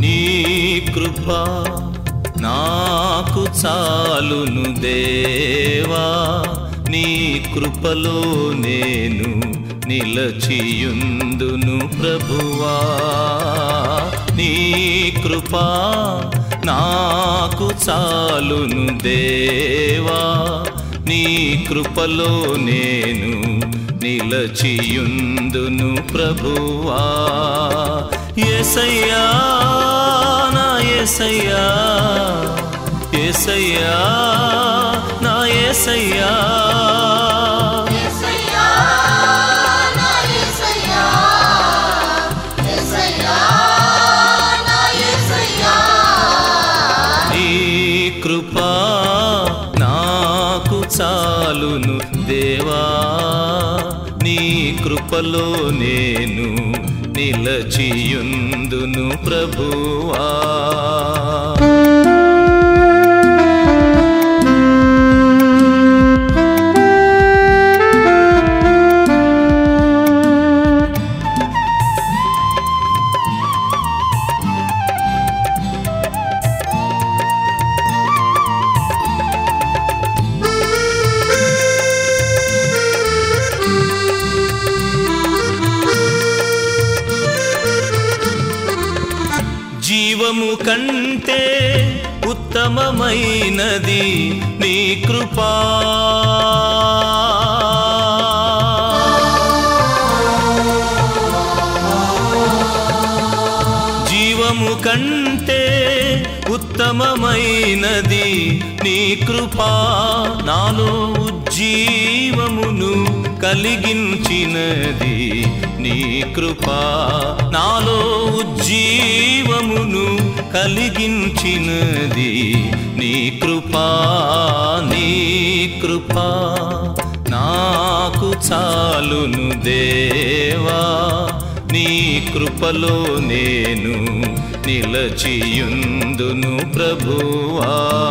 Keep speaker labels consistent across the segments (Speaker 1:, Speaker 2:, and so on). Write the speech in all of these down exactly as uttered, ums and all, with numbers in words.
Speaker 1: నీ కృప నాకు చాలును దేవా, నీ కృపలో నేను నిలచియుందును ప్రభువా. నీ కృప నాకు చాలును దేవా, నీ కృపలో నేను నిలచియుందును ప్రభువా. యేసయ్యా నా యేసయ్యా, యేసయ్యా నా యేసయ్యా, నీ కృప నాకు చాలును దేవా, నీ కృపలో నేను నిలచియుందును ప్రభువా. జీవము కంటే ఉత్తమమైనది నీ కృపా, జీవము కంటే ఉత్తమమైనది నీ కృపా. నాలో ఉజ్జీవమును కలిగించినది నీ కృపా, నాలో ఉజ్జీవమును కలిగించినది నీ కృపా. నీ కృపా నాకు చాలును దేవా, నీ కృపలో నేను నిలచియుందును ప్రభువా.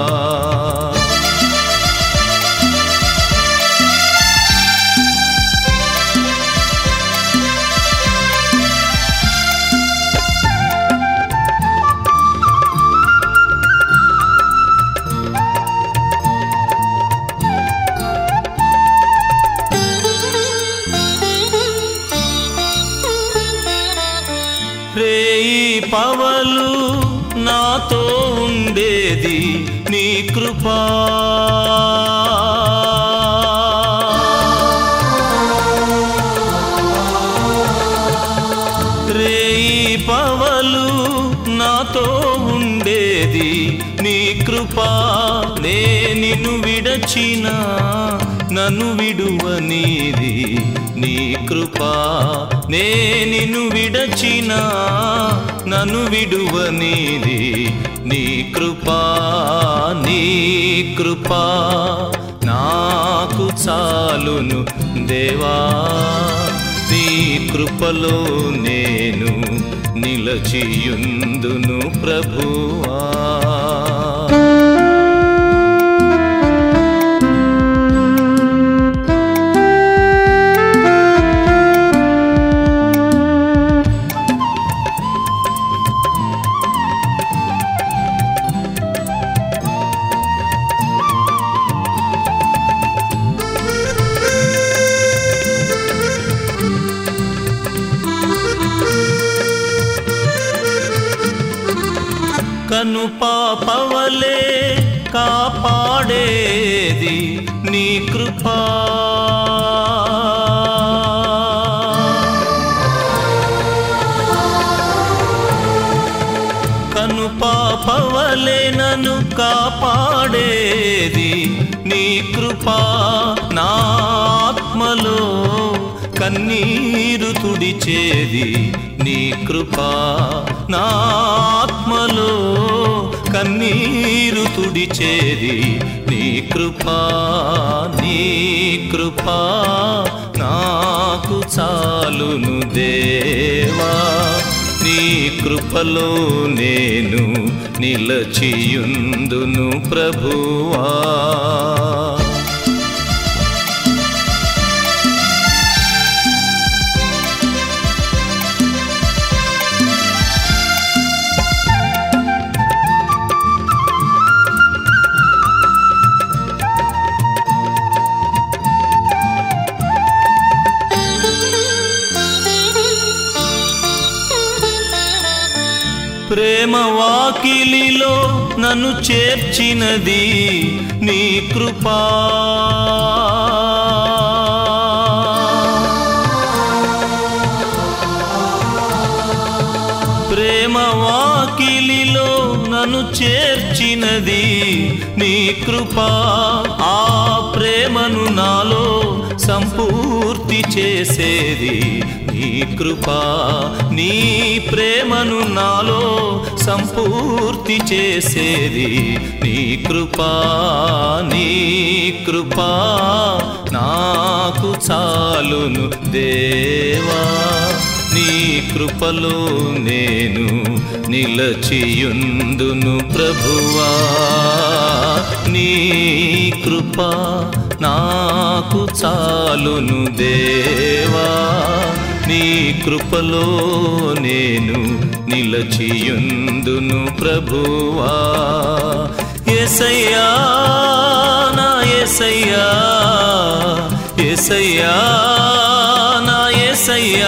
Speaker 1: రేయి పవలు నాతో ఉండేది నీ కృపా, రేయి పవలు నాతో ఉండేది నీ కృపా. నే నిన్ను విడచిన నన్ను విడువనిది నీ కృపా, నే నిన్ను విడచిన నన్ను విడువనిది నీ కృపా. నీ కృపా నాకు చాలును దేవా, నీ కృపలో నేను నిలచియుందును ప్రభువా. కను పాపవలే కాపాడేది నీ కృపా, కను పాపవలే నన్ను కాపాడేది నీ కృపా. నా ఆత్మలో కన్నీరు తుడిచేది నీ కృపా, నా ఆత్మలో కన్నీరు తుడిచేది నీ కృపా. నీ కృపా నాకు చాలును దేవా, నీ కృపలో నేను నిలచియుందును ప్రభువా. ప్రేమ వాకిలిలో నన్ను చేర్చినది నీ కృపా. ప్రేమ వాకిలిలో నన్ను చేర్చినది నీ కృపా. ఆ ప్రేమను నాలో సంపూర్తి చేసేది నీ కృపా. నీ ప్రేమను నాలో సంపూర్తి చేసేది నీ కృపా. నీ కృపా నాకు చాలును దేవా. నీ కృపలో నేను నిలచియుందును ప్రభువా. నీ కృప నాకు చాలును దేవా. నీ కృపలో నేను నిలచియుందును ప్రభువా. యేసయ్యా నా యేసయ్యా, యేసయ్యా నా యేసయ్యా,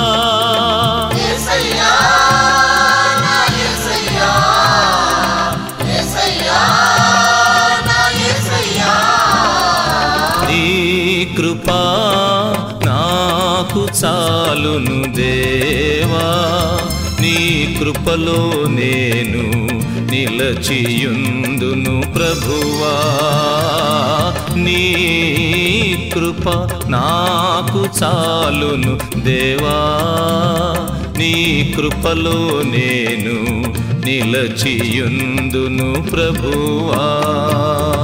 Speaker 1: కృపా నాకు చాలును దేవా. నీ కృపలో నేను నిలచియుందును ప్రభువా. నీ కృప నాకు చాలును దేవా. నీ కృపలో నేను నిలచియుందును ప్రభువా.